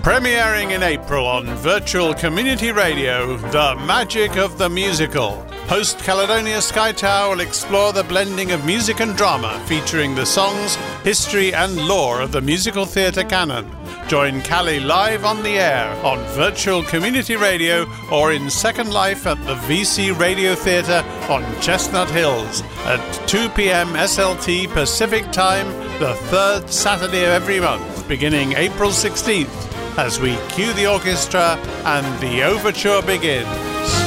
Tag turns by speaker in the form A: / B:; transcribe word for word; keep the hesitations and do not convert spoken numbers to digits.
A: Premiering in April on Virtual Community Radio, The Magic of the Musical. Host Caledonia Sky Tower will explore the blending of music and drama, featuring the songs, history and lore of the musical theatre canon. Join Callie live on the air on Virtual Community Radio or in Second Life at the V C Radio Theatre on Chestnut Hills at two p.m. S L T Pacific Time, the third Saturday of every month, beginning April sixteenth, as we cue the orchestra and the overture begins.